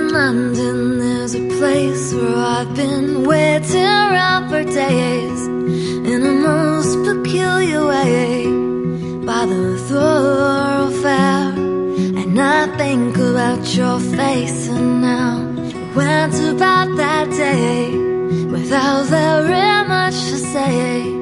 London, there's a place where I've been waiting around for days, in a most peculiar way, by the thoroughfare. And I think about your face, and now it went about that day without very much to say.